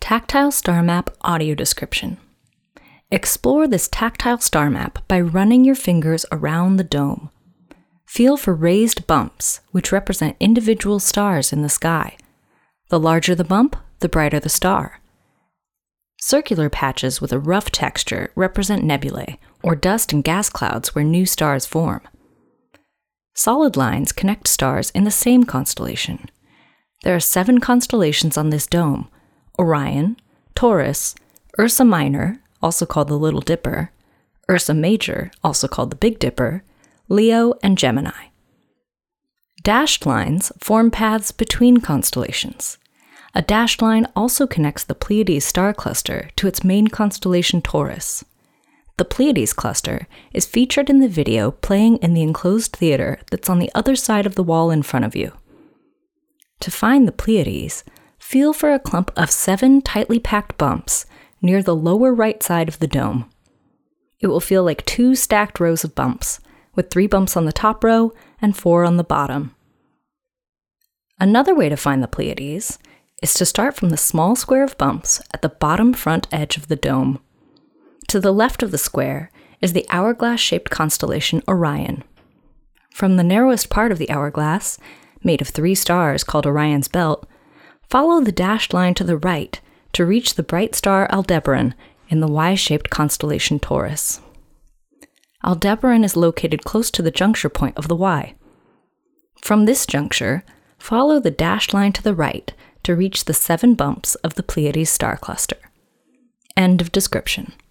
Tactile star map audio description. Explore this tactile star map by running your fingers around the dome. Feel for raised bumps, which represent individual stars in the sky. The larger the bump, the brighter the star. Circular patches with a rough texture represent nebulae, or dust and gas clouds where new stars form. Solid lines connect stars in the same constellation. There are 7 constellations on this dome: Orion, Taurus, Ursa Minor, also called the Little Dipper, Ursa Major, also called the Big Dipper, Leo, and Gemini. Dashed lines form paths between constellations. A dashed line also connects the Pleiades star cluster to its main constellation Taurus. The Pleiades cluster is featured in the video playing in the enclosed theater that's on the other side of the wall in front of you. To find the Pleiades, feel for a clump of 7 tightly packed bumps near the lower right side of the dome. It will feel like 2 stacked rows of bumps, with 3 bumps on the top row and 4 on the bottom. Another way to find the Pleiades is to start from the small square of bumps at the bottom front edge of the dome. To the left of the square is the hourglass-shaped constellation Orion. From the narrowest part of the hourglass, made of 3 stars called Orion's Belt, follow the dashed line to the right to reach the bright star Aldebaran in the Y-shaped constellation Taurus. Aldebaran is located close to the juncture point of the Y. From this juncture, follow the dashed line to the right to reach the 7 bumps of the Pleiades star cluster. End of description.